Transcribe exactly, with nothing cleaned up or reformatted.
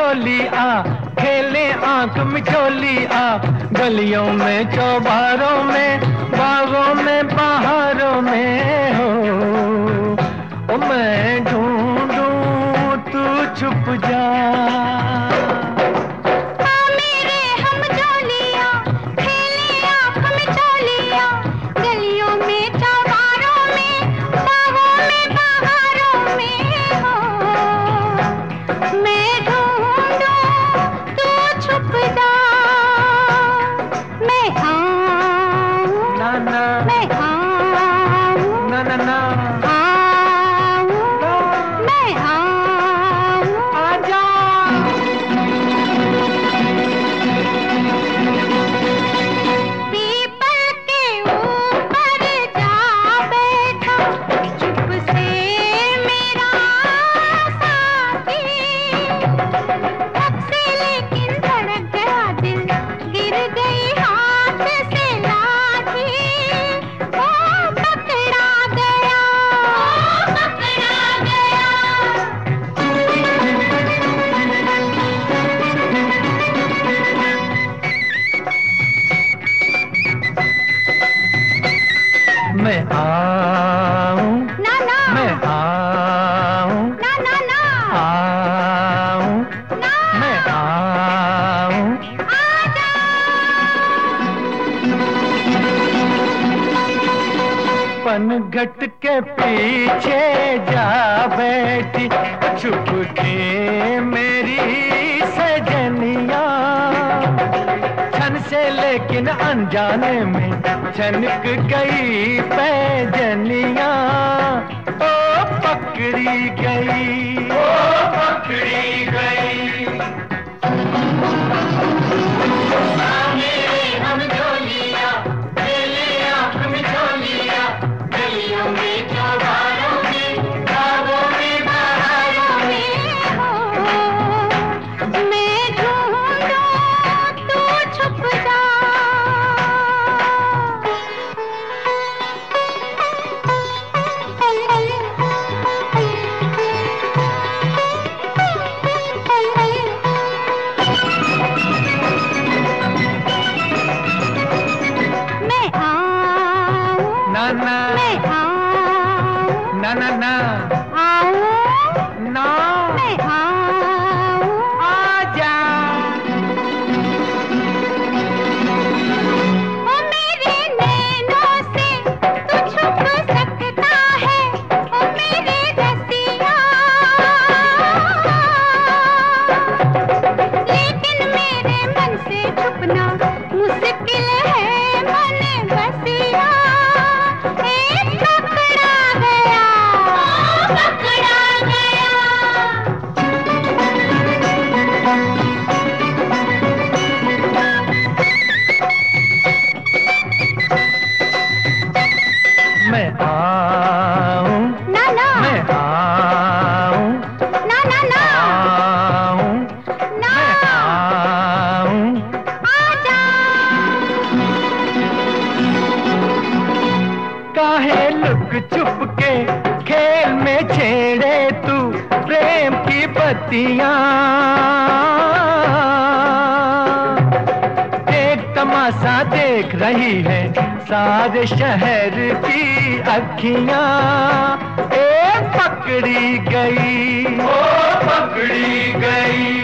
मिचोली आ, खेले आंख मिचोली आ, गलियों में चौबारों में बागों में बहारों में हो। ओ मैं ढूंढूं तू छुप जा। मैं आऊं ना ना मैं आऊं ना ना ना आऊं ना मैं आऊं आजा। पनघट के पीछे जा बैठी छुप के मेरी सजनिया, छन से लेकिन अनजाने में छनक गई पैजनिया। ओ पकड़ी गई ओ पकड़ी गई। हम झोलिया खेले आंख में झोलिया, गलियों में चौबारों में बागों में बहारों में हो मैं ढूंढूं तू छुप जा। ना ना मैं आऊं ना ना ना आऊं ना मैं आऊं आजा। ओ मेरे नैनों से तू छुप सकता है, ओ मेरे रसिया, लेकिन मेरे मन से छुपना मुश्किल है मन बसिया। मैं आऊं ना ना मैं आऊं ना ना ना आऊं ना मैं आऊं आजा। काहे लुक छुप के खेल में छेड़े तू प्रेम की बत्तियां, एक तमाशा देख रही है सारे शहर की अखियां। ए पकड़ी गई ओ पकड़ी गई।